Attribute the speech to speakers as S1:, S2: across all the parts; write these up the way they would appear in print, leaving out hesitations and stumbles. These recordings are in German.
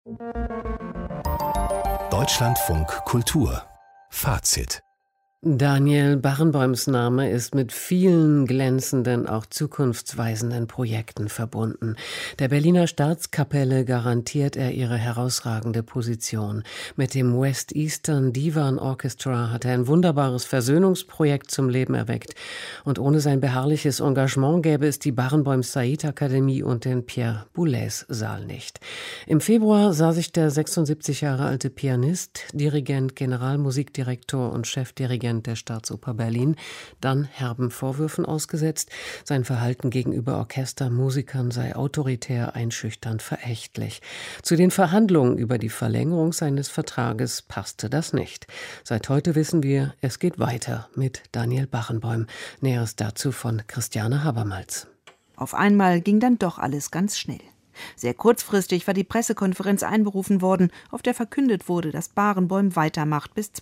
S1: Deutschlandfunk Kultur Fazit.
S2: Daniel Barenboims Name ist mit vielen glänzenden, auch zukunftsweisenden Projekten verbunden. Der Berliner Staatskapelle garantiert er ihre herausragende Position. Mit dem West Eastern Divan Orchestra hat er ein wunderbares Versöhnungsprojekt zum Leben erweckt. Und ohne sein beharrliches Engagement gäbe es die Barenboim-Said-Akademie und den Pierre-Boulez-Saal nicht. Im Februar sah sich der 76 Jahre alte Pianist, Dirigent, Generalmusikdirektor und Chefdirigent der Staatsoper Berlin dann herben Vorwürfen ausgesetzt. Sein Verhalten gegenüber Orchestermusikern sei autoritär, einschüchternd, verächtlich. Zu den Verhandlungen über die Verlängerung seines Vertrages passte das nicht. Seit heute wissen wir, es geht weiter mit Daniel Barenboim. Näheres dazu von Christiane Habermals.
S3: Auf einmal ging dann doch alles ganz schnell. Sehr kurzfristig war die Pressekonferenz einberufen worden, auf der verkündet wurde, dass Barenboim weitermacht bis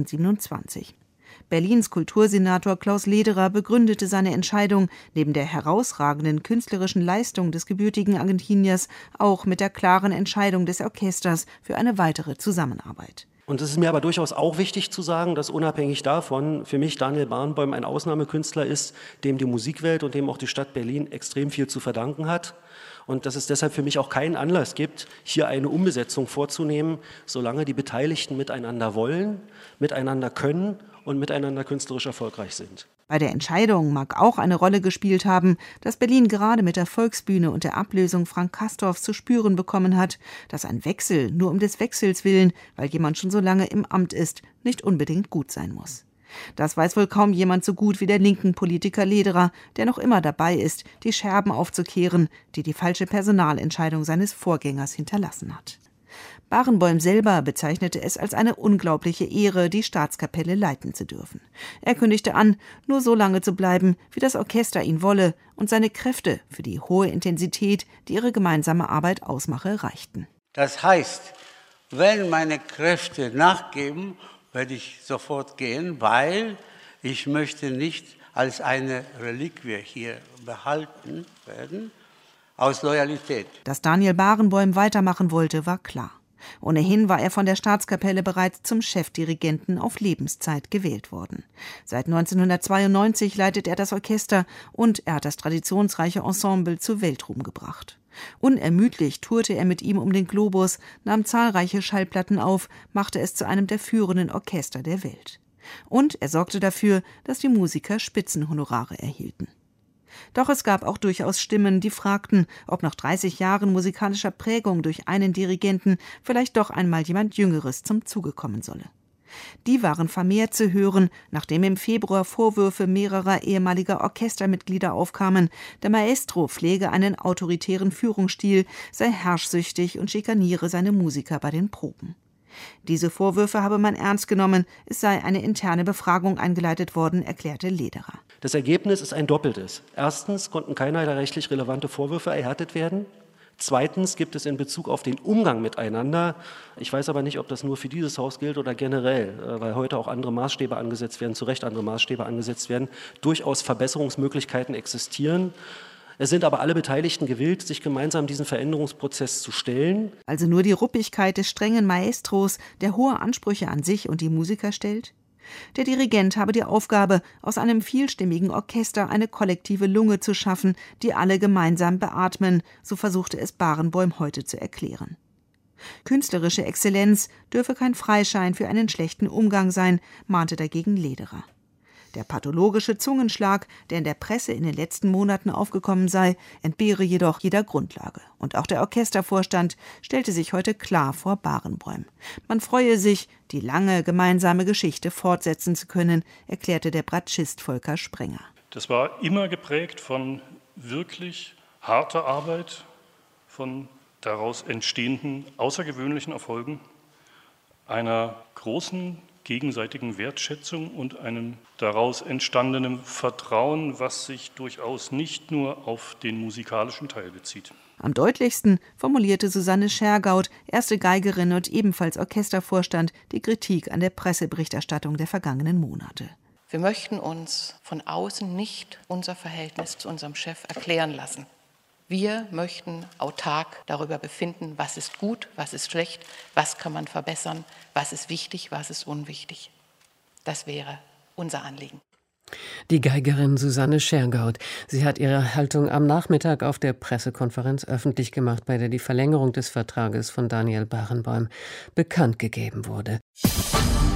S3: 2027. Berlins Kultursenator Klaus Lederer begründete seine Entscheidung, neben der herausragenden künstlerischen Leistung des gebürtigen Argentiniers auch mit der klaren Entscheidung des Orchesters für eine weitere Zusammenarbeit.
S4: Und es ist mir aber durchaus auch wichtig zu sagen, dass unabhängig davon für mich Daniel Barenboim ein Ausnahmekünstler ist, dem die Musikwelt und dem auch die Stadt Berlin extrem viel zu verdanken hat. Und dass es deshalb für mich auch keinen Anlass gibt, hier eine Umbesetzung vorzunehmen, solange die Beteiligten miteinander wollen, miteinander können und miteinander künstlerisch erfolgreich sind.
S3: Bei der Entscheidung mag auch eine Rolle gespielt haben, dass Berlin gerade mit der Volksbühne und der Ablösung Frank Castorfs zu spüren bekommen hat, dass ein Wechsel nur um des Wechsels willen, weil jemand schon so lange im Amt ist, nicht unbedingt gut sein muss. Das weiß wohl kaum jemand so gut wie der linken Politiker Lederer, der noch immer dabei ist, die Scherben aufzukehren, die die falsche Personalentscheidung seines Vorgängers hinterlassen hat. Barenboim selber bezeichnete es als eine unglaubliche Ehre, die Staatskapelle leiten zu dürfen. Er kündigte an, nur so lange zu bleiben, wie das Orchester ihn wolle und seine Kräfte für die hohe Intensität, die ihre gemeinsame Arbeit ausmache, reichten.
S5: Das heißt, wenn meine Kräfte nachgeben, werde ich sofort gehen, weil ich möchte nicht als eine Reliquie hier behalten werden, aus Loyalität.
S3: Dass Daniel Barenboim weitermachen wollte, war klar. Ohnehin war er von der Staatskapelle bereits zum Chefdirigenten auf Lebenszeit gewählt worden. Seit 1992 leitet er das Orchester und er hat das traditionsreiche Ensemble zu Weltruhm gebracht. Unermüdlich tourte er mit ihm um den Globus, nahm zahlreiche Schallplatten auf, machte es zu einem der führenden Orchester der Welt. Und er sorgte dafür, dass die Musiker Spitzenhonorare erhielten. Doch es gab auch durchaus Stimmen, die fragten, ob nach 30 Jahren musikalischer Prägung durch einen Dirigenten vielleicht doch einmal jemand Jüngeres zum Zuge kommen solle. Die waren vermehrt zu hören, nachdem im Februar Vorwürfe mehrerer ehemaliger Orchestermitglieder aufkamen, der Maestro pflege einen autoritären Führungsstil, sei herrschsüchtig und schikaniere seine Musiker bei den Proben. Diese Vorwürfe habe man ernst genommen, es sei eine interne Befragung eingeleitet worden, erklärte Lederer.
S4: Das Ergebnis ist ein doppeltes. Erstens konnten keinerlei rechtlich relevante Vorwürfe erhärtet werden. Zweitens gibt es in Bezug auf den Umgang miteinander, ich weiß aber nicht, ob das nur für dieses Haus gilt oder generell, weil heute auch andere Maßstäbe angesetzt werden, zu Recht andere Maßstäbe angesetzt werden, durchaus Verbesserungsmöglichkeiten existieren. Es sind aber alle Beteiligten gewillt, sich gemeinsam diesem Veränderungsprozess zu stellen.
S3: Also nur die Ruppigkeit des strengen Maestros, der hohe Ansprüche an sich und die Musiker stellt? Der Dirigent habe die Aufgabe, aus einem vielstimmigen Orchester eine kollektive Lunge zu schaffen, die alle gemeinsam beatmen, so versuchte es Barenboim heute zu erklären. Künstlerische Exzellenz dürfe kein Freischein für einen schlechten Umgang sein, mahnte dagegen Lederer. Der pathologische Zungenschlag, der in der Presse in den letzten Monaten aufgekommen sei, entbehre jedoch jeder Grundlage. Und auch der Orchestervorstand stellte sich heute klar vor Barenboim. Man freue sich, die lange gemeinsame Geschichte fortsetzen zu können, erklärte der Bratschist Volker Sprenger.
S6: Das war immer geprägt von wirklich harter Arbeit, von daraus entstehenden außergewöhnlichen Erfolgen, einer großen gegenseitigen Wertschätzung und einem daraus entstandenen Vertrauen, was sich durchaus nicht nur auf den musikalischen Teil bezieht.
S3: Am deutlichsten formulierte Susanne Schergaut, erste Geigerin und ebenfalls Orchestervorstand, die Kritik an der Presseberichterstattung der vergangenen Monate.
S7: Wir möchten uns von außen nicht unser Verhältnis zu unserem Chef erklären lassen. Wir möchten autark darüber befinden, was ist gut, was ist schlecht, was kann man verbessern, was ist wichtig, was ist unwichtig. Das wäre unser Anliegen.
S2: Die Geigerin Susanne Schergaud. Sie hat ihre Haltung am Nachmittag auf der Pressekonferenz öffentlich gemacht, bei der die Verlängerung des Vertrages von Daniel Barenboim bekannt gegeben wurde.